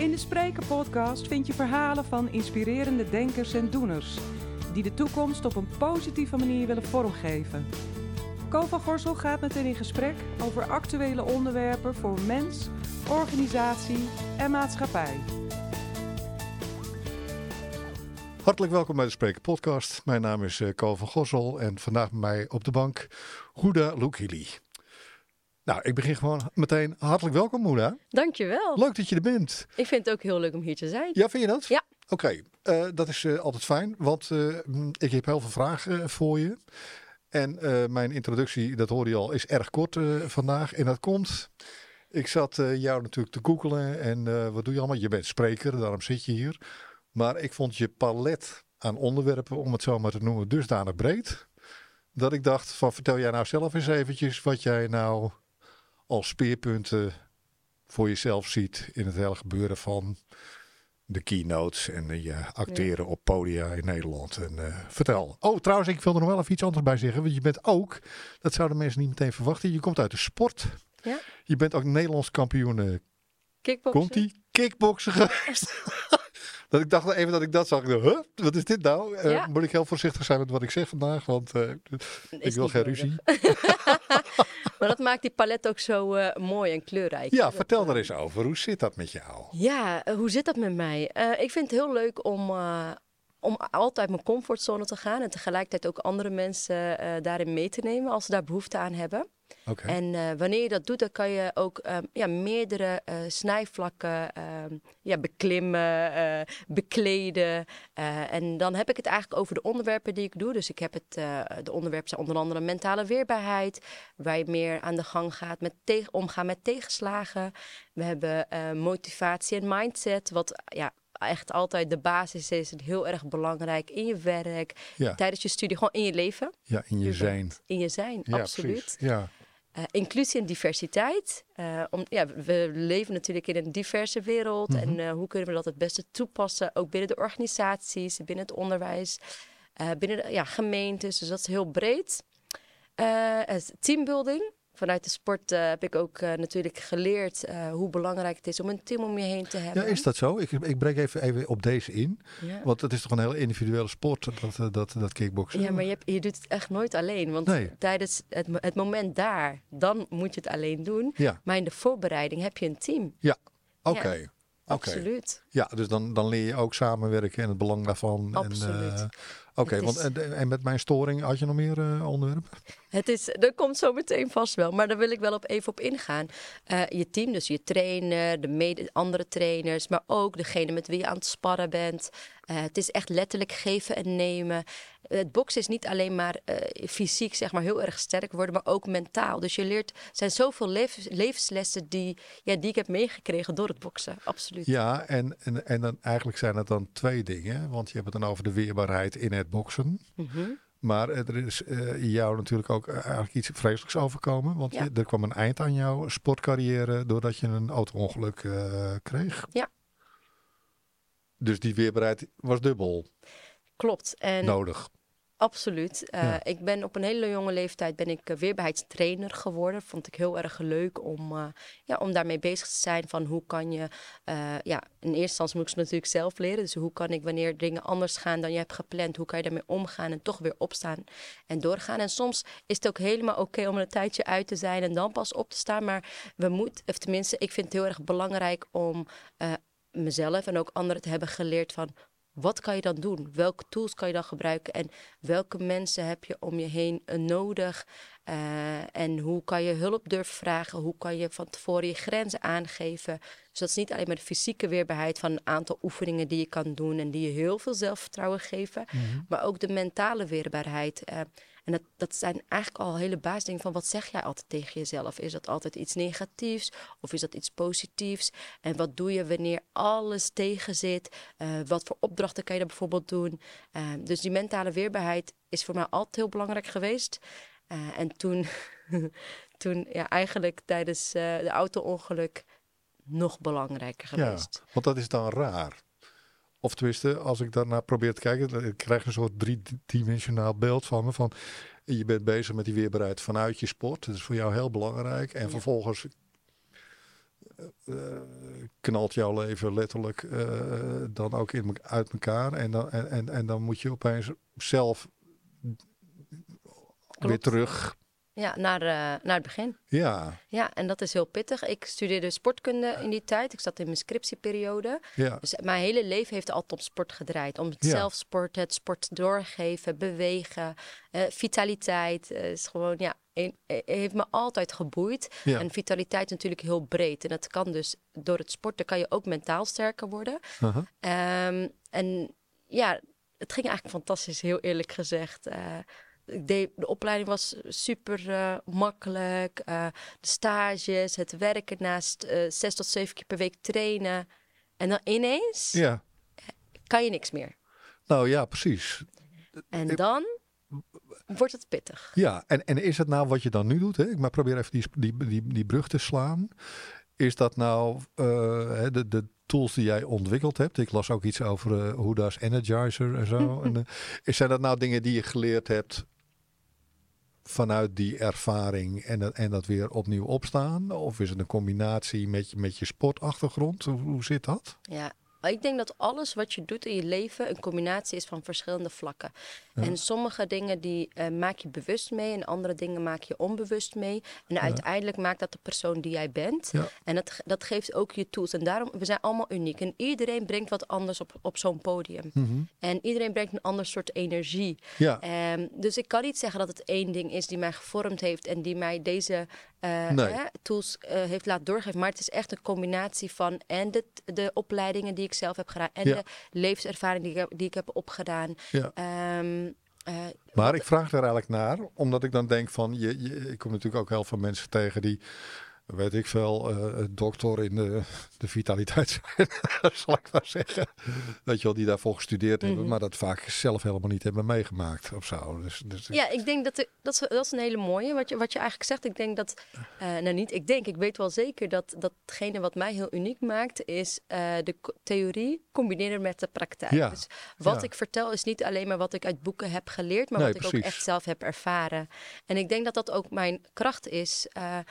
In de Spreker-podcast vind je verhalen van inspirerende denkers en doeners die de toekomst op een positieve manier willen vormgeven. Ko van Gorsel gaat met hen in gesprek over actuele onderwerpen voor mens, organisatie en maatschappij. Hartelijk welkom bij de Spreker Podcast. Mijn naam is Ko van Gorsel en vandaag bij mij op de bank Huda Loukili. Nou, ik begin gewoon meteen. Hartelijk welkom, Huda. Dankjewel. Leuk dat je er bent. Ik vind het ook heel leuk om hier te zijn. Ja, vind je dat? Ja. Oké, dat is altijd fijn, want ik heb heel veel vragen voor je. En mijn introductie, dat hoorde je al, is erg kort vandaag. En dat komt, ik zat jou natuurlijk te googlen en wat doe je allemaal? Je bent spreker, daarom zit je hier. Maar ik vond je palet aan onderwerpen, om het zo maar te noemen, dusdanig breed. Dat ik dacht van, vertel jij nou zelf eens eventjes wat jij nou als speerpunten voor jezelf ziet in het hele gebeuren van de keynotes en je acteren op podia in Nederland. En vertel. Oh, trouwens, ik wil er nog wel even iets anders bij zeggen. Want je bent ook, dat zouden mensen niet meteen verwachten, je komt uit de sport. Ja. Je bent ook Nederlands kampioen Kickboksen. Kickboksen geweest. Dat ik dacht even dat ik dat zag. Huh? Wat is dit nou? Ja. Moet ik heel voorzichtig zijn met wat ik zeg vandaag, want ik wil geen ruzie. Maar dat maakt die palet ook zo mooi en kleurrijk. Ja, vertel er eens over. Hoe zit dat met jou? Ja, hoe zit dat met mij? Ik vind het heel leuk om altijd mijn comfortzone te gaan. En tegelijkertijd ook andere mensen daarin mee te nemen als ze daar behoefte aan hebben. Okay. En wanneer je dat doet, dan kan je ook meerdere snijvlakken beklimmen, bekleden. En dan heb ik het eigenlijk over de onderwerpen die ik doe. Dus ik heb de onderwerpen zijn onder andere mentale weerbaarheid, waar je meer aan de gang gaat met omgaan met tegenslagen. We hebben motivatie en mindset, wat echt altijd de basis is. Heel erg belangrijk in je werk, tijdens je studie, gewoon in je leven. Ja, in je zijn. In je zijn, ja, absoluut. Precies. Ja. Inclusie en diversiteit. We leven natuurlijk in een diverse wereld. Mm-hmm. En hoe kunnen we dat het beste toepassen? Ook binnen de organisaties, binnen het onderwijs, binnen de gemeentes. Dus dat is heel breed. Teambuilding. Vanuit de sport heb ik ook natuurlijk geleerd hoe belangrijk het is om een team om je heen te hebben. Ja, is dat zo? Ik breek even op deze in. Ja. Want het is toch een hele individuele sport, dat kickboksen? Ja, maar je doet het echt nooit alleen. Want tijdens het moment daar, dan moet je het alleen doen. Ja. Maar in de voorbereiding heb je een team. Ja, oké. Ja, absoluut. Ja, dus dan leer je ook samenwerken en het belang daarvan. Absoluut. En met mijn storing had je nog meer onderwerpen? Dat komt zo meteen vast wel, maar daar wil ik wel even op ingaan. Je team, dus je trainer, de andere trainers, maar ook degene met wie je aan het sparren bent. Het is echt letterlijk geven en nemen. Het boksen is niet alleen maar fysiek zeg maar heel erg sterk worden, maar ook mentaal. Dus je leert, er zijn zoveel levenslessen die ik heb meegekregen door het boksen, absoluut. Ja, en dan eigenlijk zijn het dan twee dingen, want je hebt het dan over de weerbaarheid in het boksen. Mm-hmm. Maar er is jou natuurlijk ook eigenlijk iets vreselijks overkomen. Want er kwam een eind aan jouw sportcarrière doordat je een auto-ongeluk kreeg. Ja. Dus die weerbaarheid was dubbel. Klopt. En nodig. Absoluut. Ik ben op een hele jonge leeftijd weerbaarheidstrainer geworden. Vond ik heel erg leuk om daarmee bezig te zijn. Van hoe kan je, in eerste instantie moet ik het natuurlijk zelf leren. Dus hoe kan ik wanneer dingen anders gaan dan je hebt gepland, hoe kan je daarmee omgaan en toch weer opstaan en doorgaan. En soms is het ook helemaal oké om een tijdje uit te zijn en dan pas op te staan. Maar ik vind het heel erg belangrijk om mezelf en ook anderen te hebben geleerd van, wat kan je dan doen? Welke tools kan je dan gebruiken? En welke mensen heb je om je heen nodig? En hoe kan je hulp durven vragen? Hoe kan je van tevoren je grenzen aangeven? Dus dat is niet alleen maar de fysieke weerbaarheid van een aantal oefeningen die je kan doen en die je heel veel zelfvertrouwen geven. Mm-hmm. Maar ook de mentale weerbaarheid. En dat zijn eigenlijk al hele basisdingen van wat zeg jij altijd tegen jezelf? Is dat altijd iets negatiefs of is dat iets positiefs? En wat doe je wanneer alles tegen zit? Wat voor opdrachten kan je dan bijvoorbeeld doen? Dus die mentale weerbaarheid is voor mij altijd heel belangrijk geweest. En toen eigenlijk tijdens de auto-ongeluk nog belangrijker geweest. Ja, want dat is dan raar. Of tenminste, als ik daarnaar probeer te kijken, ik krijg een soort driedimensionaal beeld van me. Van, je bent bezig met die weerbaarheid vanuit je sport. Dat is voor jou heel belangrijk. En vervolgens knalt jouw leven letterlijk dan ook uit elkaar. En dan moet je opeens zelf weer terug. Ja, naar het begin. Ja. Ja, en dat is heel pittig. Ik studeerde sportkunde in die tijd. Ik zat in mijn scriptieperiode. Ja. Dus mijn hele leven heeft altijd om sport gedraaid. Om het zelf sporten, het sport doorgeven, bewegen, vitaliteit. Is gewoon, heeft me altijd geboeid. Ja. En vitaliteit is natuurlijk heel breed. En dat kan dus, door het sporten kan je ook mentaal sterker worden. En ja, het ging eigenlijk fantastisch, heel eerlijk gezegd. De opleiding was super makkelijk. De stages, het werken naast 6 tot 7 keer per week trainen. En dan ineens kan je niks meer. Nou ja, precies. En dan wordt het pittig. Ja, en is het nou wat je dan nu doet? Hè? Ik maar probeer even die brug te slaan. Is dat nou de tools die jij ontwikkeld hebt? Ik las ook iets over Huda's Energizer en zo. Zijn dat nou dingen die je geleerd hebt vanuit die ervaring en dat weer opnieuw opstaan? Of is het een combinatie met je sportachtergrond? Hoe zit dat? Ja, ik denk dat alles wat je doet in je leven een combinatie is van verschillende vlakken. Ja. En sommige dingen die maak je bewust mee en andere dingen maak je onbewust mee. En uiteindelijk maakt dat de persoon die jij bent. Ja. En dat geeft ook je tools. En daarom, we zijn allemaal uniek. En iedereen brengt wat anders op zo'n podium. Mm-hmm. En iedereen brengt een ander soort energie. Ja. Dus ik kan niet zeggen dat het één ding is die mij gevormd heeft en die mij deze tools heeft laten doorgeven. Maar het is echt een combinatie van en de opleidingen die ik zelf heb gedaan en de levenservaring die ik heb opgedaan. Ja. Maar ik vraag er eigenlijk naar, omdat ik dan denk van, ik kom natuurlijk ook heel veel mensen tegen die, weet ik veel, doctor in de vitaliteit zijn, zal ik maar zeggen. Weet je wel, die daarvoor gestudeerd hebben, maar dat vaak zelf helemaal niet hebben meegemaakt of zo. Dus ja, ik denk dat is een hele mooie, wat je eigenlijk zegt. Ik denk dat, ik weet wel zeker datgene wat mij heel uniek maakt, is de theorie combineren met de praktijk. Ja. Dus wat ik vertel is niet alleen maar wat ik uit boeken heb geleerd, maar wat ik ook echt zelf heb ervaren. En ik denk dat dat ook mijn kracht is.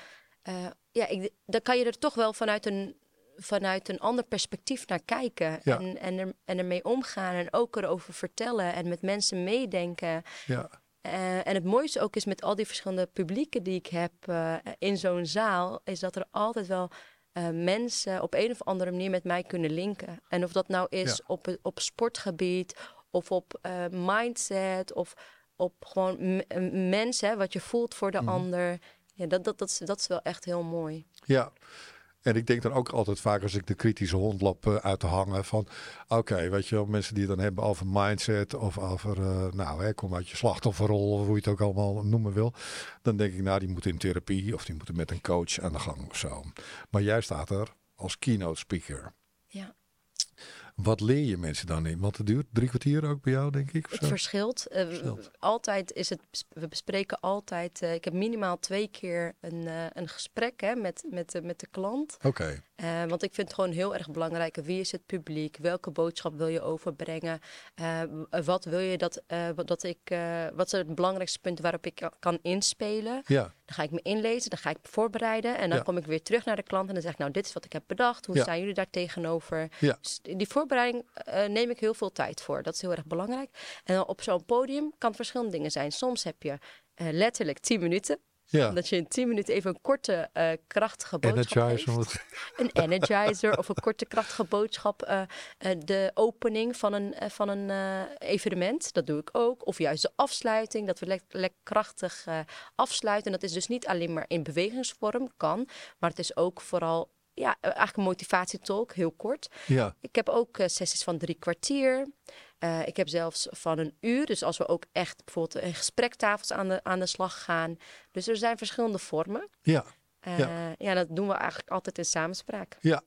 Dan kan je er toch wel vanuit een ander perspectief naar kijken. Ja. En ermee omgaan en ook erover vertellen en met mensen meedenken. Ja. En het mooiste ook is met al die verschillende publieken die ik heb in zo'n zaal, is dat er altijd wel mensen op een of andere manier met mij kunnen linken. En of dat nou is op sportgebied of op mindset of op gewoon mensen, wat je voelt voor de ander. Ja, dat is wel echt heel mooi. Ja, en ik denk dan ook altijd vaak als ik de kritische hond loop uit te hangen van oké, weet je wel, mensen die het dan hebben over mindset of over, kom uit je slachtofferrol of hoe je het ook allemaal noemen wil. Dan denk ik, die moeten in therapie of die moeten met een coach aan de gang of zo. Maar jij staat er als keynote speaker. Ja. Wat leer je mensen dan in? Want het duurt 3 kwartier ook bij jou, denk ik. Het verschilt. Altijd is het. We bespreken altijd. Ik heb minimaal 2 keer een gesprek met de klant. Oké. Want ik vind het gewoon heel erg belangrijk. Wie is het publiek? Welke boodschap wil je overbrengen? Wat wil je wat zijn de belangrijkste punten waarop ik kan inspelen? Ja. Dan ga ik me inlezen, dan ga ik me voorbereiden. En dan kom ik weer terug naar de klant en dan zeg ik, dit is wat ik heb bedacht. Hoe staan jullie daar tegenover? Ja. Dus die voorbereiding neem ik heel veel tijd voor. Dat is heel erg belangrijk. En dan op zo'n podium kan verschillende dingen zijn. Soms heb je letterlijk 10 minuten. Ja. Dat je in 10 minuten even een korte, krachtige boodschap geeft. Een energizer of een korte, krachtige boodschap. De opening van een evenement, dat doe ik ook. Of juist de afsluiting, dat we lekker krachtig afsluiten. En dat is dus niet alleen maar in bewegingsvorm, kan. Maar het is ook vooral eigenlijk een motivatietalk, heel kort. Ja. Ik heb ook sessies van 3 kwartier. Ik heb zelfs van 1 uur. Dus als we ook echt bijvoorbeeld in gesprektafels aan de slag gaan. Dus er zijn verschillende vormen. Ja. Dat doen we eigenlijk altijd in samenspraak. Ja.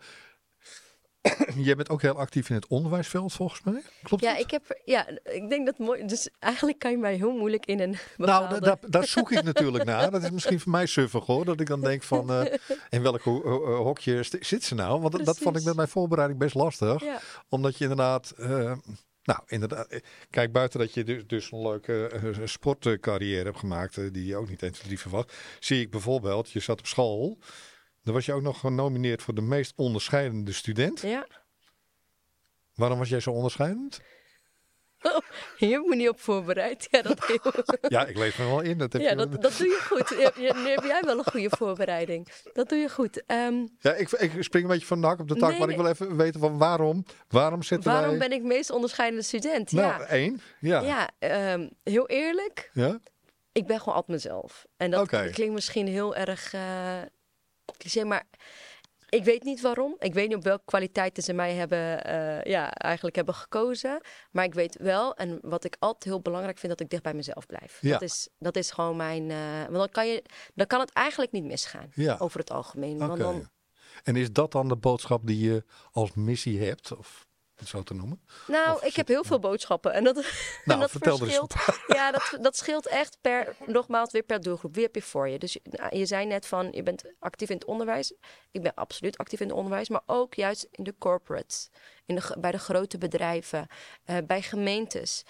Jij bent ook heel actief in het onderwijsveld, volgens mij. Klopt dat? Ik denk dat mooi. Dus eigenlijk kan je mij heel moeilijk in een bepaalde... Nou, daar zoek ik natuurlijk naar. Dat is misschien voor mij suffig hoor. Dat ik dan denk van, in welk hokje zit ze nou? Want dat vond ik met mijn voorbereiding best lastig. Ja. Omdat je inderdaad... kijk, buiten dat je dus een leuke sportcarrière hebt gemaakt, die je ook niet 1, 2, 3 verwacht, zie ik bijvoorbeeld, je zat op school Dan was je ook nog genomineerd voor de meest onderscheidende student. Ja. Waarom was jij zo onderscheidend? Hier heb ik me niet op voorbereid. Ja, Ja, ik lees me wel in. Dat doe je goed. Nu heb jij wel een goede voorbereiding. Dat doe je goed. Ja, ik spring een beetje van de hak op de tak, maar ik wil even weten van waarom ben ik meest onderscheidende student? Nou, 1. Ja. Ja, heel eerlijk. Ja? Ik ben gewoon altijd mezelf. En dat klinkt misschien heel erg cliché, maar ik weet niet waarom. Ik weet niet op welke kwaliteiten ze mij eigenlijk hebben gekozen. Maar ik weet wel, en wat ik altijd heel belangrijk vind, dat ik dicht bij mezelf blijf. Ja. Dat is gewoon mijn... want dan kan het eigenlijk niet misgaan, over het algemeen. Okay. En is dat dan de boodschap die je als missie hebt? Of het zo te noemen? Nou, ik heb heel veel boodschappen. En dat verschilt. Ja, dat scheelt echt weer per doelgroep. Wie heb je voor je? Dus je zei net van, je bent actief in het onderwijs. Ik ben absoluut actief in het onderwijs. Maar ook juist in de corporates. Bij de grote bedrijven. Bij gemeentes.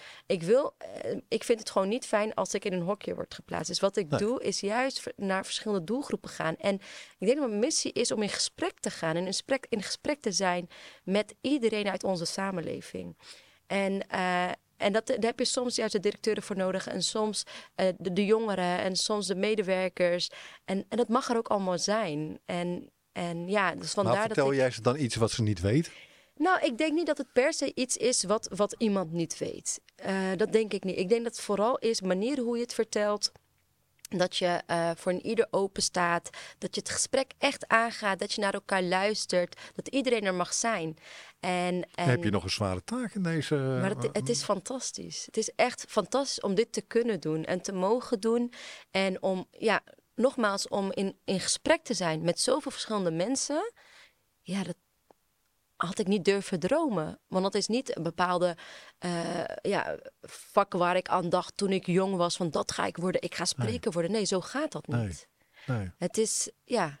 Ik vind het gewoon niet fijn als ik in een hokje word geplaatst. Dus wat ik doe, is juist naar verschillende doelgroepen gaan. En ik denk dat mijn missie is om in gesprek te gaan. En in gesprek te zijn met iedereen uit onze samenleving. En daar heb je soms juist de directeuren voor nodig. En soms de jongeren. En soms de medewerkers. En dat mag er ook allemaal zijn. Dus vandaar maar vertel jij ze dan iets wat ze niet weten? Nou, ik denk niet dat het per se iets is wat iemand niet weet. Dat denk ik niet. Ik denk dat het vooral is manier hoe je het vertelt. Dat je voor een ieder open staat. Dat je het gesprek echt aangaat. Dat je naar elkaar luistert. Dat iedereen er mag zijn. En heb je nog een zware taak in deze... Maar het is fantastisch. Het is echt fantastisch om dit te kunnen doen. En te mogen doen. En om, nogmaals, om in gesprek te zijn met zoveel verschillende mensen. Ja, dat had ik niet durven dromen. Want dat is niet een bepaalde vak waar ik aan dacht toen ik jong was. Van dat ga ik worden, ik ga spreker worden. Nee, zo gaat dat niet. Nee. Het is,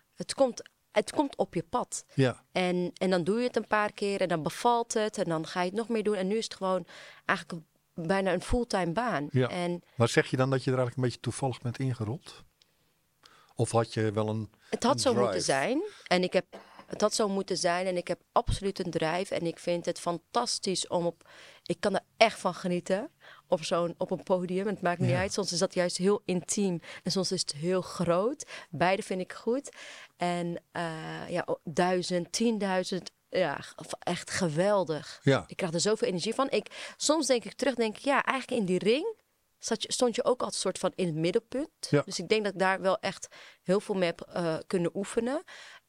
het komt op je pad. Ja. En dan doe je het een paar keer en dan bevalt het. En dan ga je het nog meer doen. En nu is het gewoon eigenlijk bijna een fulltime baan. Ja. Maar zeg je dan dat je er eigenlijk een beetje toevallig bent ingerold? Of had je wel een Het had zo drive? moeten zijn. Het had zo moeten zijn en ik heb absoluut een drive. En ik vind het fantastisch ik kan er echt van genieten op een podium. En het maakt niet uit. Soms is dat juist heel intiem en soms is het heel groot. Beide vind ik goed. En 1000, 10.000, echt geweldig. Ja. Ik krijg er zoveel energie van. Soms denk ik eigenlijk in die ring stond je ook altijd soort van in het middelpunt. Ja. Dus ik denk dat ik daar wel echt heel veel mee heb kunnen oefenen.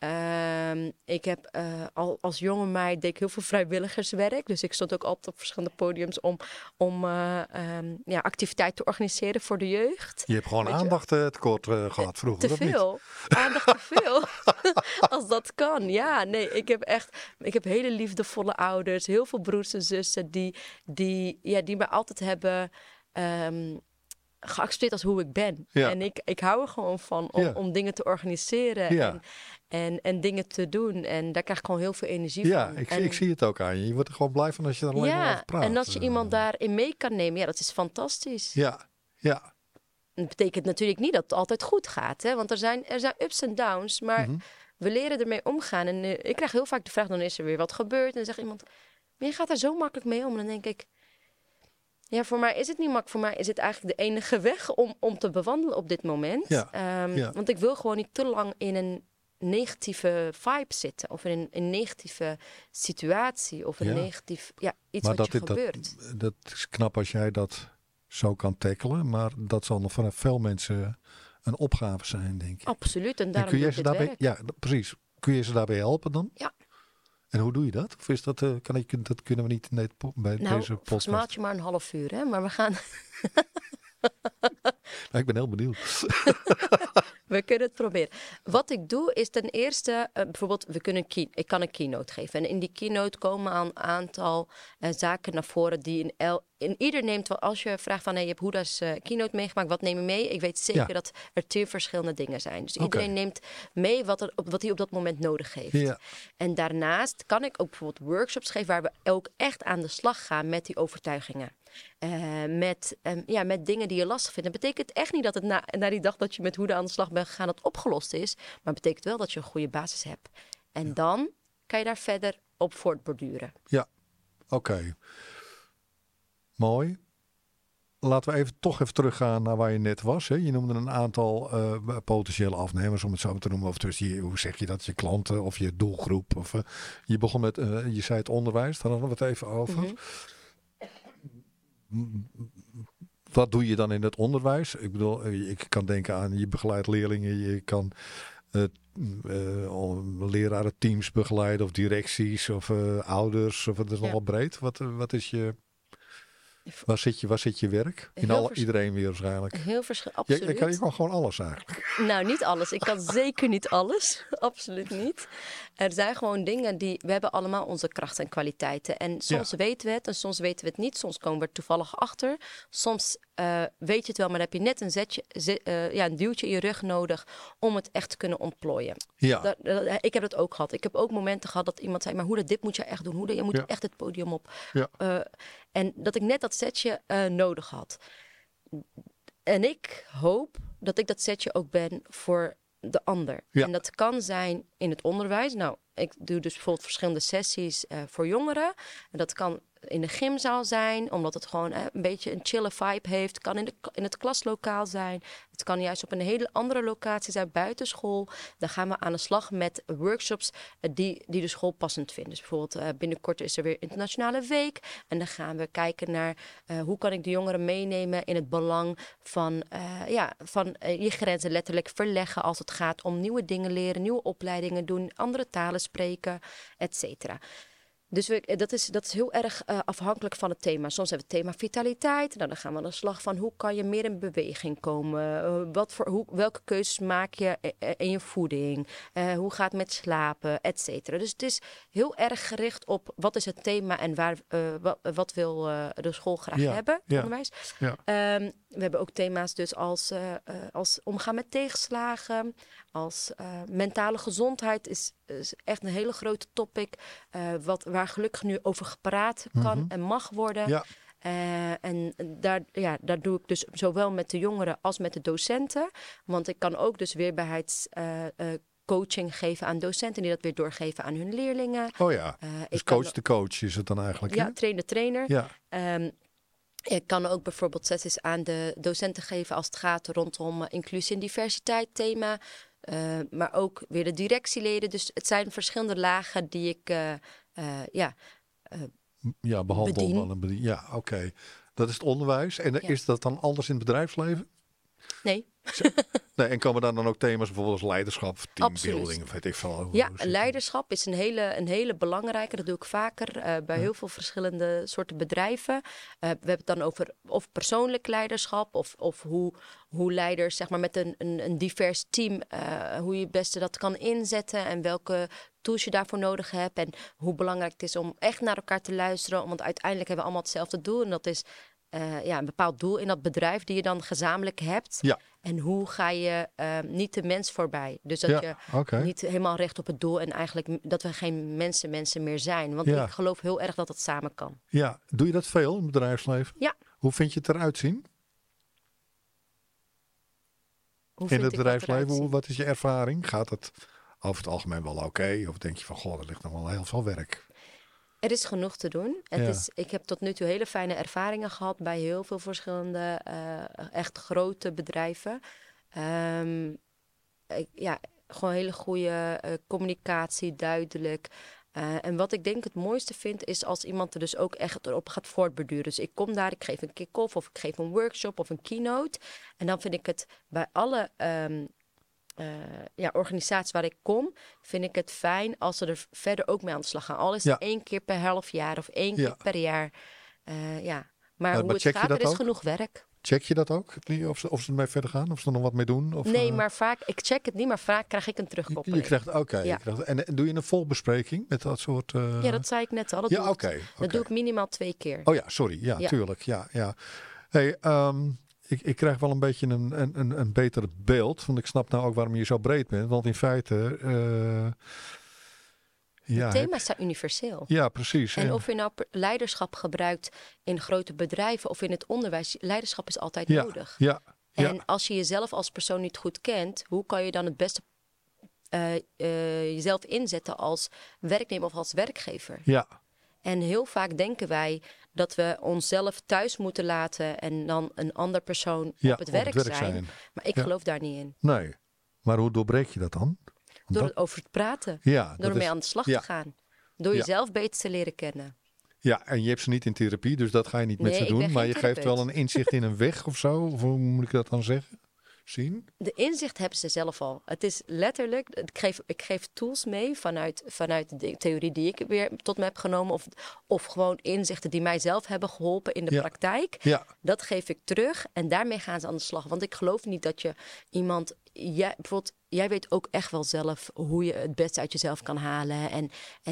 Ik heb als jonge meid deed ik heel veel vrijwilligerswerk. Dus ik stond ook altijd op verschillende podiums om activiteiten te organiseren voor de jeugd. Je hebt gewoon aandacht tekort gehad vroeger. Te veel. Aandacht te veel. Als dat kan. Ja, nee. Ik heb hele liefdevolle ouders. Heel veel broers en zussen die mij altijd hebben geaccepteerd als hoe ik ben. Ja. En ik hou er gewoon van om dingen te organiseren en dingen te doen. En daar krijg ik gewoon heel veel energie van. Ik zie het ook aan je. Je wordt er gewoon blij van als je er alleen maar over praat. En als je iemand daarin mee kan nemen, dat is fantastisch. Ja. Dat betekent natuurlijk niet dat het altijd goed gaat. Hè? Want er zijn ups en downs, maar we leren ermee omgaan. En ik krijg heel vaak de vraag, dan is er weer wat gebeurd. En dan zegt iemand, maar je gaat daar zo makkelijk mee om. En dan denk ik, ja, voor mij is het niet makkelijk. Voor mij is het eigenlijk de enige weg om te bewandelen op dit moment. Want ik wil gewoon niet te lang in een negatieve vibe zitten. Of in een negatieve situatie. Of een negatief iets maar wat je gebeurt. Dat is knap als jij dat zo kan tackelen. Maar dat zal nog van veel mensen een opgave zijn, denk ik. Absoluut. En daarom kun je doe ik ze dit daarbij, werk. ja, precies. Kun je ze daarbij helpen dan? Ja. En hoe doe je dat? Of is dat, dat kunnen we niet bij deze podcast? Volgens mij had je maar een half uur, hè? Maar we gaan... Ik ben heel benieuwd. We kunnen het proberen. Wat ik doe is ten eerste, bijvoorbeeld, ik kan een keynote geven. En in die keynote komen een aantal zaken naar voren die in ieder neemt. Als je vraagt van, je hebt Huda's keynote meegemaakt, wat neem je mee? Ik weet zeker dat er 10 verschillende dingen zijn. Dus iedereen neemt mee wat hij op dat moment nodig heeft. Ja. En daarnaast kan ik ook bijvoorbeeld workshops geven waar we ook echt aan de slag gaan met die overtuigingen. Met dingen die je lastig vindt. Dat betekent echt niet dat het na die dag dat je met hoeden aan de slag bent gegaan, dat opgelost is. Maar het betekent wel dat je een goede basis hebt. En dan kan je daar verder op voortborduren. Ja, oké. Mooi. Laten we toch even teruggaan naar waar je net was. Hè. Je noemde een aantal potentiële afnemers, om het zo te noemen. Of dus hoe zeg je dat? Je klanten of je doelgroep. Of, je begon met, je zei het onderwijs, daar hadden we het even over. Wat doe je dan in het onderwijs? Ik bedoel, ik kan denken aan je begeleidt leerlingen. Je kan lerarenteams begeleiden of directies of ouders. Of het is nogal breed. Wat is je... Waar zit je werk? Iedereen weer waarschijnlijk. Heel verschillend, absoluut. Je kan gewoon alles eigenlijk. Nou, niet alles. Ik kan zeker niet alles. Absoluut niet. Er zijn gewoon dingen we hebben allemaal onze krachten en kwaliteiten. En soms weten we het en soms weten we het niet. Soms komen we er toevallig achter. Soms weet je het wel, maar dan heb je net een duwtje in je rug nodig om het echt te kunnen ontplooien. Ja. Ik heb dat ook gehad. Ik heb ook momenten gehad dat iemand zei, maar Hoede, dit moet je echt doen. Hoede, je moet echt het podium op. Ja. En dat ik net dat setje nodig had. En ik hoop dat ik dat setje ook ben voor de ander. Ja. En dat kan zijn in het onderwijs. Nou, ik doe dus bijvoorbeeld verschillende sessies voor jongeren. En dat kan in de gymzaal zijn, omdat het gewoon een beetje een chille vibe heeft. Het kan in het klaslokaal zijn. Het kan juist op een hele andere locatie zijn, buitenschool. Dan gaan we aan de slag met workshops die de school passend vindt. Dus bijvoorbeeld binnenkort is er weer Internationale Week. En dan gaan we kijken naar hoe kan ik de jongeren meenemen in het belang van je grenzen letterlijk verleggen als het gaat om nieuwe dingen leren, nieuwe opleidingen doen, andere talen spreken, et cetera. Dus dat is heel erg afhankelijk van het thema. Soms hebben we het thema vitaliteit. Nou, dan gaan we aan de slag van hoe kan je meer in beweging komen? Welke keuzes maak je in je voeding? Hoe gaat het met slapen, et cetera. Dus het is heel erg gericht op wat is het thema en wat wil de school graag hebben, het onderwijs. Ja. We hebben ook thema's dus als omgaan met tegenslagen, als mentale gezondheid is echt een hele grote topic, waar gelukkig nu over gepraat kan en mag worden. Ja. En daar doe ik dus zowel met de jongeren als met de docenten, want ik kan ook dus coaching geven aan docenten die dat weer doorgeven aan hun leerlingen. Oh ja, dus coach de coach is het dan eigenlijk? Ja, trainer. Ja. Ik kan ook bijvoorbeeld sessies aan de docenten geven als het gaat rondom inclusie en diversiteit thema. Maar ook weer de directieleden. Dus het zijn verschillende lagen die ik behandel. Ja, oké. Dat is het onderwijs. En is dat dan anders in het bedrijfsleven? Nee. Nee, en komen daar dan ook thema's bijvoorbeeld als leiderschap, teambuilding of weet ik veel? Leiderschap is een hele belangrijke. Dat doe ik vaker bij heel veel verschillende soorten bedrijven. We hebben het dan over of persoonlijk leiderschap of hoe leiders zeg maar met een divers team, hoe je het beste dat kan inzetten en welke tools je daarvoor nodig hebt en hoe belangrijk het is om echt naar elkaar te luisteren. Want uiteindelijk hebben we allemaal hetzelfde doel en dat is een bepaald doel in dat bedrijf die je dan gezamenlijk hebt. Ja. En hoe ga je niet de mens voorbij? Dus dat je niet helemaal recht op het doel en eigenlijk dat we geen mensen meer zijn. Want ik geloof heel erg dat het samen kan. Ja, doe je dat veel in het bedrijfsleven? Ja. Hoe vind je het eruit zien? In het bedrijfsleven, wat is je ervaring? Gaat het over het algemeen wel oké? Of denk je van, goh, er ligt nog wel heel veel werk? Er is genoeg te doen. Ik heb tot nu toe hele fijne ervaringen gehad bij heel veel verschillende echt grote bedrijven. Gewoon hele goede communicatie, duidelijk. En wat ik denk het mooiste vind is als iemand er dus ook echt erop gaat voortborduren. Dus ik kom daar, ik geef een kick-off of ik geef een workshop of een keynote. En dan vind ik het bij alle organisaties waar ik kom, vind ik het fijn als ze er verder ook mee aan de slag gaan. Al is het 1 keer per half jaar of 1 keer per jaar. Maar hoe het gaat, er is genoeg werk. Check je dat ook? Of ze ermee verder gaan? Of ze er nog wat mee doen? Of, nee, maar vaak, ik check het niet, maar vaak krijg ik een terugkoppeling. Je krijgt, en doe je een volbespreking met dat soort... Ja, dat zei ik net al. Dat doe ik minimaal 2 keer. Oh ja, sorry. Ja, tuurlijk. Ja. Hey, ik krijg wel een beetje een beter beeld. Want ik snap nou ook waarom je zo breed bent. Want in feite... De thema's zijn universeel. Ja, precies. En of je nou leiderschap gebruikt in grote bedrijven of in het onderwijs, leiderschap is altijd nodig. Ja. En als je jezelf als persoon niet goed kent, hoe kan je dan het beste jezelf inzetten als werknemer of als werkgever? Ja. En heel vaak denken wij dat we onszelf thuis moeten laten en dan een ander persoon op het werk zijn. Maar ik geloof daar niet in. Nee. Maar hoe doorbreek je dat dan? Door het over te praten. Door ermee aan de slag te gaan. Door jezelf beter te leren kennen. Ja, en je hebt ze niet in therapie, dus dat ga je niet met ze doen. Maar je geeft wel een inzicht in een weg of zo. Of hoe moet ik dat dan zeggen? Zien? De inzicht hebben ze zelf al. Het is letterlijk, ik geef tools mee vanuit de theorie die ik weer tot me heb genomen. Of gewoon inzichten die mij zelf hebben geholpen in de praktijk. Ja. Dat geef ik terug en daarmee gaan ze aan de slag. Want ik geloof niet dat je iemand... bijvoorbeeld, jij weet ook echt wel zelf hoe je het beste uit jezelf kan halen.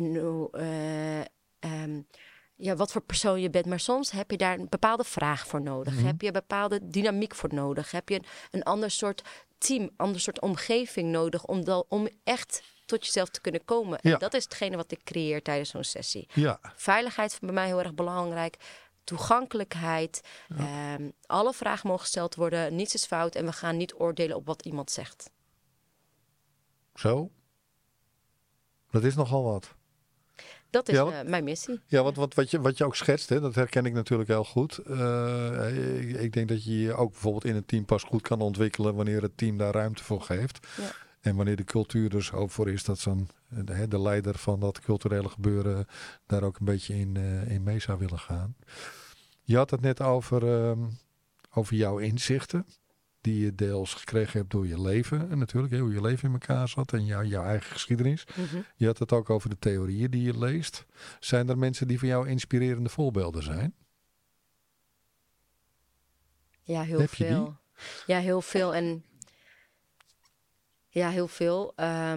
En wat voor persoon je bent. Maar soms heb je daar een bepaalde vraag voor nodig. Mm-hmm. Heb je een bepaalde dynamiek voor nodig. Heb je een ander soort team, ander soort omgeving nodig om echt tot jezelf te kunnen komen. Ja. En dat is hetgene wat ik creëer tijdens zo'n sessie. Ja. Veiligheid is bij mij heel erg belangrijk. Toegankelijkheid. Alle vragen mogen gesteld worden. Niets is fout. En we gaan niet oordelen op wat iemand zegt. Zo? Dat is nogal wat. Dat is mijn missie. Ja, wat je ook schetst, hè, dat herken ik natuurlijk heel goed. Ik denk dat je je ook bijvoorbeeld in een team pas goed kan ontwikkelen wanneer het team daar ruimte voor geeft. Ja. En wanneer de cultuur dus ook voor is dat de leider van dat culturele gebeuren daar ook een beetje in mee zou willen gaan. Je had het net over jouw inzichten. Die je deels gekregen hebt door je leven. En natuurlijk hoe je leven in elkaar zat. En jouw eigen geschiedenis. Mm-hmm. Je had het ook over de theorieën die je leest. Zijn er mensen die voor jou inspirerende voorbeelden zijn? Ja, heel veel. Ja, heel veel. En ja, heel veel.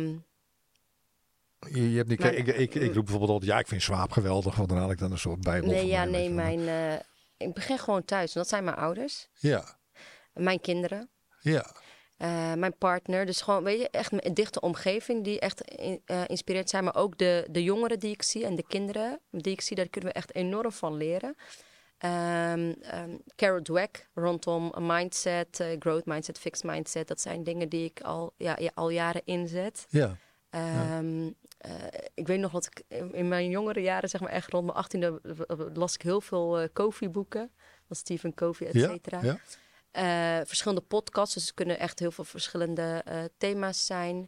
Je hebt niet, ik roep bijvoorbeeld altijd, ik vind Swaap geweldig. Want dan haal ik dan een soort bijbel van ik begin gewoon thuis. En dat zijn mijn ouders. Ja. Mijn kinderen. Ja. Mijn partner. Dus gewoon, weet je, echt een dichte omgeving die echt inspireert zijn. Maar ook de jongeren die ik zie en de kinderen die ik zie, daar kunnen we echt enorm van leren. Carol Dweck rondom mindset, growth mindset, fixed mindset. Dat zijn dingen die ik al jaren inzet. Ja. Ik weet nog dat ik in mijn jongere jaren, zeg maar echt rond mijn 18e, las ik heel veel Covey-boeken. Van Stephen Covey, et cetera. Ja. Verschillende podcasts, dus het kunnen echt heel veel verschillende thema's zijn.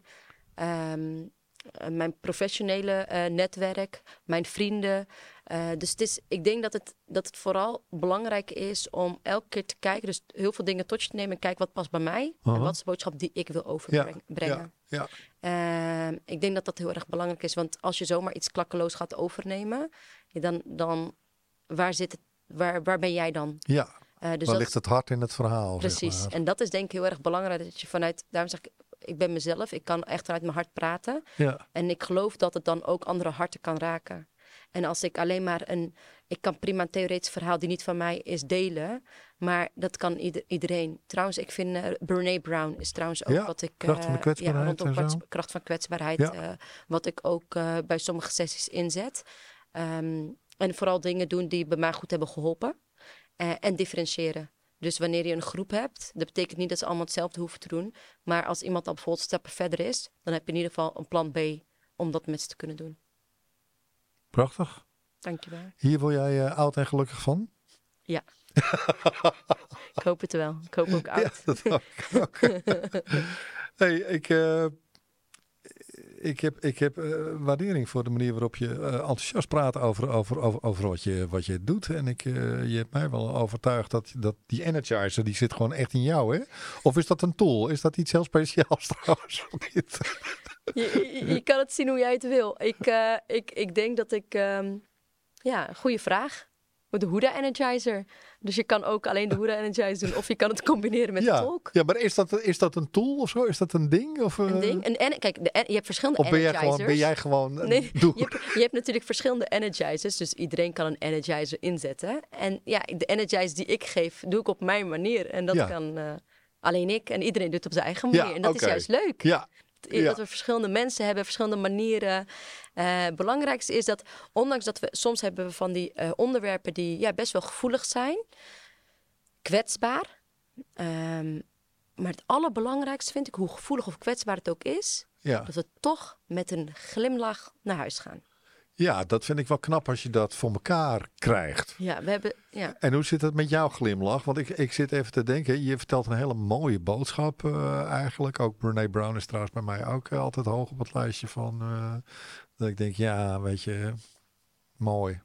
Mijn professionele netwerk, mijn vrienden. Dus ik denk dat het vooral belangrijk is om elke keer te kijken. Dus heel veel dingen tot je te nemen en kijken wat past bij mij. En wat is de boodschap die ik wil overbrengen. Ja. Ik denk dat dat heel erg belangrijk is. Want als je zomaar iets klakkeloos gaat overnemen, dan waar ben jij dan? Ja. Dus waar ligt het hart in het verhaal? Precies. Zeg maar. En dat is denk ik heel erg belangrijk. Dat je daarom zeg ik ben mezelf. Ik kan echt vanuit mijn hart praten. Ja. En ik geloof dat het dan ook andere harten kan raken. En als ik alleen maar ik kan prima een theoretisch verhaal die niet van mij is delen. Maar dat kan iedereen. Trouwens, ik vind Brené Brown is trouwens ook wat ik... kracht van de kwetsbaarheid rondom kracht van kwetsbaarheid. Wat ik ook bij sommige sessies inzet. En vooral dingen doen die bij mij goed hebben geholpen. En differentiëren. Dus wanneer je een groep hebt, dat betekent niet dat ze allemaal hetzelfde hoeven te doen. Maar als iemand al bijvoorbeeld stappen verder is, dan heb je in ieder geval een plan B om dat met ze te kunnen doen. Prachtig. Dankjewel. Hier word jij oud en gelukkig van? Ja. Ik hoop het wel. Ik hoop ook oud. Ja, dat hoop ik ook. Hey, ik heb waardering voor de manier waarop je enthousiast praat over wat je doet. En je hebt mij wel overtuigd dat die energizer, die zit gewoon echt in jou, hè? Of is dat een tool? Is dat iets heel speciaals trouwens? Je kan het zien hoe jij het wil. Ik denk dat ik... goede vraag. De Huda Energizer. Dus je kan ook alleen de Huda Energizer doen. Of je kan het combineren met de Talk. Ja, maar is dat een tool of zo? Is dat een ding? Of, een ding? Kijk, je hebt verschillende energizers. Ben jij gewoon nee, je hebt natuurlijk verschillende energizers. Dus iedereen kan een energizer inzetten. En de energizer die ik geef, doe ik op mijn manier. En dat kan alleen ik. En iedereen doet het op zijn eigen manier. En dat is juist leuk. Ja. dat we verschillende mensen hebben, verschillende manieren. Het belangrijkste is dat, ondanks dat we soms hebben van die onderwerpen die best wel gevoelig zijn, kwetsbaar. Maar het allerbelangrijkste vind ik, hoe gevoelig of kwetsbaar het ook is, dat we toch met een glimlach naar huis gaan. Ja, dat vind ik wel knap als je dat voor elkaar krijgt. Ja, we hebben. Ja. En hoe zit het met jouw glimlach? Want ik zit even te denken, je vertelt een hele mooie boodschap eigenlijk. Ook Brené Brown is trouwens bij mij ook altijd hoog op het lijstje van... dat ik denk, ja, weet je, mooi.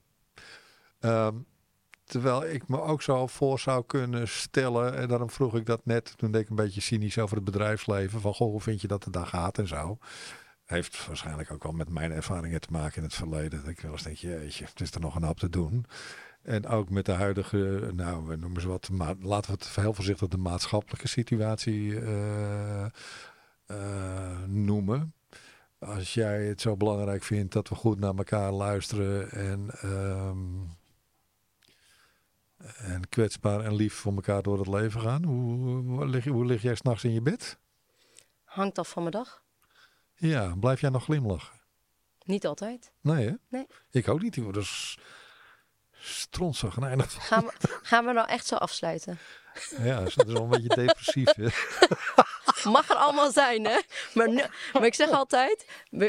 Terwijl ik me ook zo voor zou kunnen stellen, en daarom vroeg ik dat net, toen deed ik een beetje cynisch over het bedrijfsleven, van goh, hoe vind je dat het daar gaat en zo. Heeft waarschijnlijk ook wel met mijn ervaringen te maken in het verleden. Dat ik wel eens denk, jeetje, het is er nog een hoop te doen. En ook met de huidige, nou, we noemen ze wat, maar laten we het heel voorzichtig de maatschappelijke situatie noemen. Als jij het zo belangrijk vindt dat we goed naar elkaar luisteren en kwetsbaar en lief voor elkaar door het leven gaan. Hoe lig jij 's nachts in je bed? Hangt af van mijn dag. Ja, blijf jij nog glimlachen? Niet altijd. Nee, hè? Nee. Ik ook niet. Die worden strontzagrijnig. Gaan we nou echt zo afsluiten? Ja, dat is wel een beetje depressief. Hè? Mag er allemaal zijn, hè? Maar ik zeg altijd,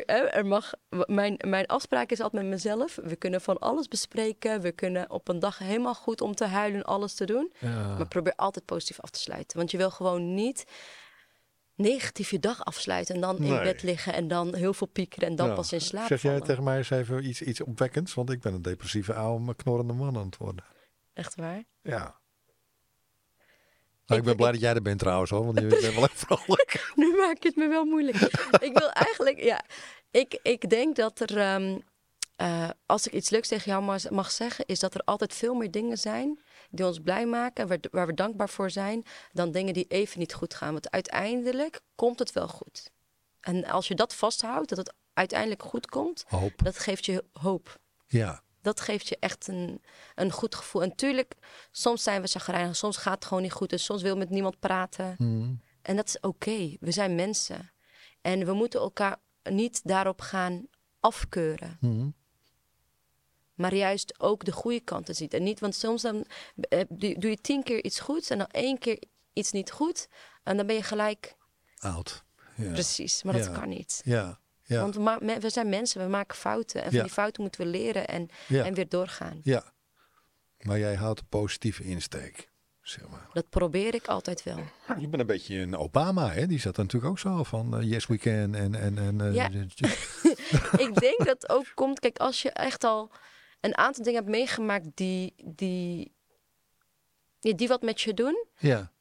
mijn afspraak is altijd met mezelf. We kunnen van alles bespreken. We kunnen op een dag helemaal goed om te huilen en alles te doen. Ja. Maar probeer altijd positief af te sluiten. Want je wil gewoon niet negatief je dag afsluiten en dan in bed liggen en dan heel veel piekeren en dan pas in slaap Zeg jij vallen. tegen mij eens even iets opwekkends? Want ik ben een depressieve oude knorrende man aan het worden. Echt waar? Ja. Nou, ik ben blij dat jij er bent trouwens hoor, want je bent wel echt vrolijk. Nu maak je het me wel moeilijk. Ik wil eigenlijk, ik denk dat er, als ik iets leuks tegen jou mag zeggen, is dat er altijd veel meer dingen zijn die ons blij maken, waar we dankbaar voor zijn, dan dingen die even niet goed gaan. Want uiteindelijk komt het wel goed. En als je dat vasthoudt, dat het uiteindelijk goed komt, Hoop. dat geeft je hoop. Ja. Dat geeft je echt een goed gevoel. En natuurlijk, soms zijn we chagrijnig, soms gaat het gewoon niet goed. En soms wil je met niemand praten. En dat is oké. We zijn mensen. En we moeten elkaar niet daarop gaan afkeuren. Maar juist ook de goede kanten zien. En niet, want soms dan doe je 10 keer iets goeds en dan 1 keer iets niet goed. En dan ben je gelijk Oud. Ja. Precies, maar dat kan niet. Ja. Ja. Want we zijn mensen, we maken fouten. En van die fouten moeten we leren en weer doorgaan. Ja. Maar jij houdt een positieve insteek, zeg maar. Dat probeer ik altijd wel. Je bent een beetje een Obama, hè? Die zat er natuurlijk ook zo van yes we can Ja. Ik denk dat het ook komt, kijk, als je echt al een aantal dingen hebt meegemaakt die wat met je doen. Ja.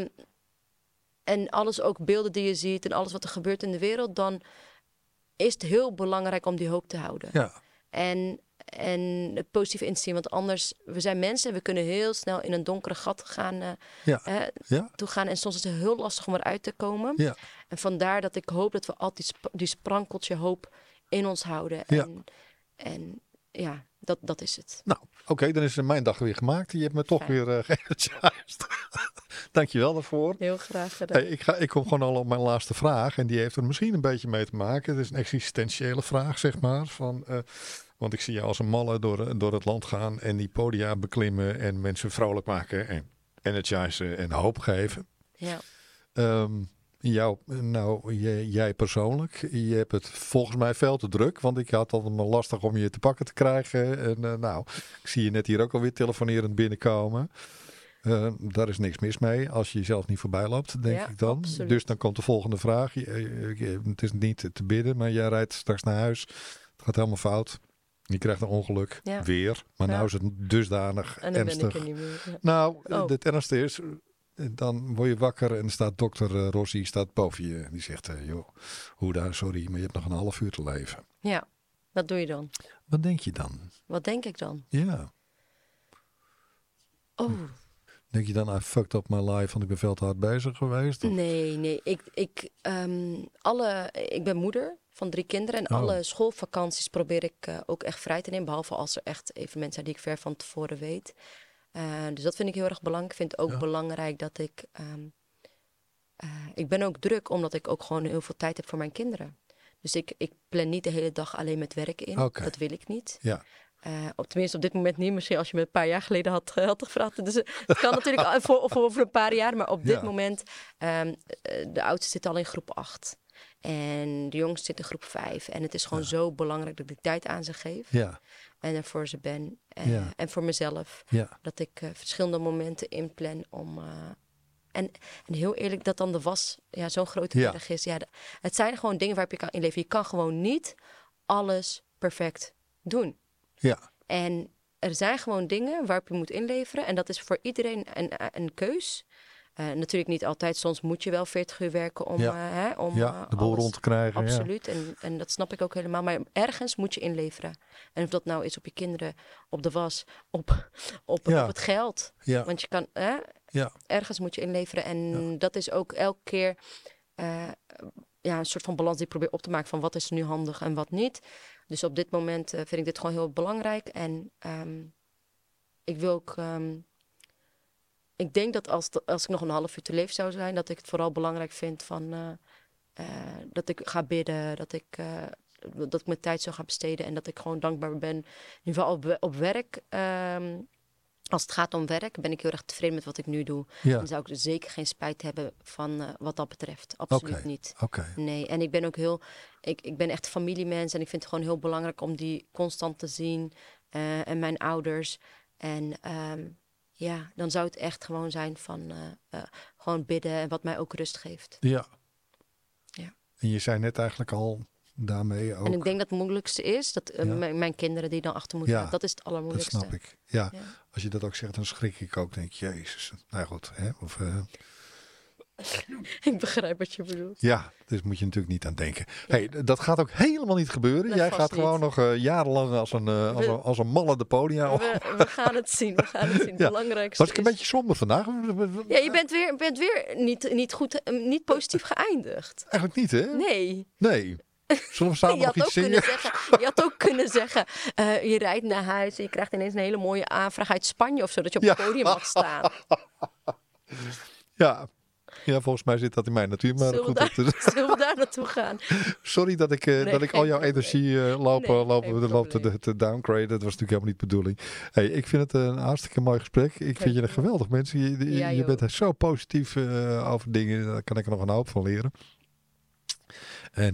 En alles ook beelden die je ziet en alles wat er gebeurt in de wereld, dan is het heel belangrijk om die hoop te houden. Ja. En het positief in te zien. Want anders, we zijn mensen en we kunnen heel snel in een donkere gat gaan toe gaan. En soms is het heel lastig om eruit te komen. Ja. En vandaar dat ik hoop dat we altijd die sprankeltje hoop in ons houden. En dat is het. Nou, oké, dan is mijn dag weer gemaakt. Je hebt me toch weer geenthousiast. Dankjewel daarvoor. Heel graag gedaan. Hey, ik kom gewoon al op mijn laatste vraag. En die heeft er misschien een beetje mee te maken. Het is een existentiële vraag, zeg maar. Want ik zie jou als een malle door het land gaan. En die podia beklimmen. En mensen vrolijk maken. En energizen en hoop geven. Ja. Jij persoonlijk, je hebt het volgens mij veel te druk. Want ik had altijd maar lastig om je te pakken te krijgen. En ik zie je net hier ook alweer telefonerend binnenkomen. Daar is niks mis mee als je jezelf niet voorbij loopt, denk ik dan. Absoluut. Dus dan komt de volgende vraag. Het is niet te bidden, maar jij rijdt straks naar huis. Het gaat helemaal fout. Je krijgt een ongeluk. Ja. Weer. Maar nou is het dusdanig en dan ernstig. Ben ik er niet meer. Ja. Nou, het ergste is, dan word je wakker en staat dokter Rossi staat boven je. En die zegt, joh, sorry, maar je hebt nog een half uur te leven. Ja, wat doe je dan? Wat denk je dan? Wat denk ik dan? Ja. Oh. Denk je dan, I fucked up my life, want ik ben veel te hard bezig geweest? Of? Nee. Ik ben moeder van 3 kinderen. En alle schoolvakanties probeer ik ook echt vrij te nemen. Behalve als er echt evenementen zijn die ik ver van tevoren weet. Dus dat vind ik heel erg belangrijk. Ik vind het ook belangrijk dat ik ik ben ook druk omdat ik ook gewoon heel veel tijd heb voor mijn kinderen. Dus ik plan niet de hele dag alleen met werk in. Okay. Dat wil ik niet. Ja. Tenminste op dit moment niet. Misschien als je me een paar jaar geleden had gevraagd. Dus het kan natuurlijk voor over een paar jaar. Maar op dit moment, de oudste zit al in groep 8. En de jongste zit in groep 5. En het is gewoon zo belangrijk dat ik tijd aan ze geef. Ja. En er voor ze ben. En voor mezelf. Ja. Dat ik verschillende momenten inplan om... En heel eerlijk, dat dan de was zo'n grote berg is. Ja, het zijn gewoon dingen waarop je kan inleven. Je kan gewoon niet alles perfect doen. Ja. En er zijn gewoon dingen waarop je moet inleveren. En dat is voor iedereen een keus. Natuurlijk niet altijd. Soms moet je wel 40 uur werken om de boel rond te krijgen. Absoluut. Ja. En dat snap ik ook helemaal. Maar ergens moet je inleveren. En of dat nou is op je kinderen, op de was, op het geld. Ja. Want je kan... ergens moet je inleveren. En dat is ook elke keer een soort van balans die ik probeer op te maken van wat is nu handig en wat niet. Dus op dit moment vind ik dit gewoon heel belangrijk. En ik wil ook... ik denk dat als ik nog een half uur te leven zou zijn, dat ik het vooral belangrijk vind van dat ik ga bidden, dat ik mijn tijd zou gaan besteden en dat ik gewoon dankbaar ben. In ieder geval op werk. Als het gaat om werk, ben ik heel erg tevreden met wat ik nu doe. Ja. Dan zou ik zeker geen spijt hebben van wat dat betreft. Absoluut niet. Okay. Nee, en ik ben ook ik ben echt familiemens en ik vind het gewoon heel belangrijk om die constant te zien. En mijn ouders. En dan zou het echt gewoon zijn van gewoon bidden en wat mij ook rust geeft. Ja. Ja. En je zei net eigenlijk al daarmee ook... En ik denk dat het moeilijkste is dat mijn kinderen die dan achter moeten gaan. Dat is het allermoeilijkste. Dat snap ik. Ja. Als je dat ook zegt, dan schrik ik ook. Denk jezus. Nou goed. Hè? Of, ik begrijp wat je bedoelt. Ja, dus moet je natuurlijk niet aan denken. Hey, dat gaat ook helemaal niet gebeuren. Jij gaat gewoon nog jarenlang als een malle de podia op. We gaan het zien. We gaan het zien. Het belangrijkste was ik een beetje somber vandaag? Ja, je bent weer niet positief geëindigd. Eigenlijk niet, hè? Nee. Zullen we samen nog iets zingen? Je had ook kunnen zeggen, je rijdt naar huis en je krijgt ineens een hele mooie aanvraag uit Spanje of zo, dat je op het podium mag staan. Ja, volgens mij zit dat in mijn natuur. Maar Zullen we daar naartoe gaan? Sorry dat ik al jouw energie loop te downgraden. Dat was natuurlijk helemaal niet de bedoeling. Hey, ik vind het een hartstikke mooi gesprek. Ik vind je een geweldig mens. Je bent zo positief over dingen. Daar kan ik er nog een hoop van leren. En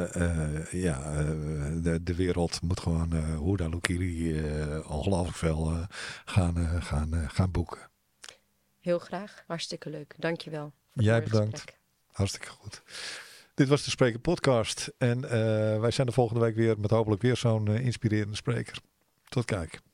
de wereld moet gewoon Huda Lukiri ongelooflijk veel gaan boeken. Heel graag. Hartstikke leuk. Dankjewel. Jij bedankt. Gesprek. Hartstikke goed. Dit was de Spreker Podcast. En wij zijn de volgende week weer met hopelijk weer zo'n inspirerende spreker. Tot kijk.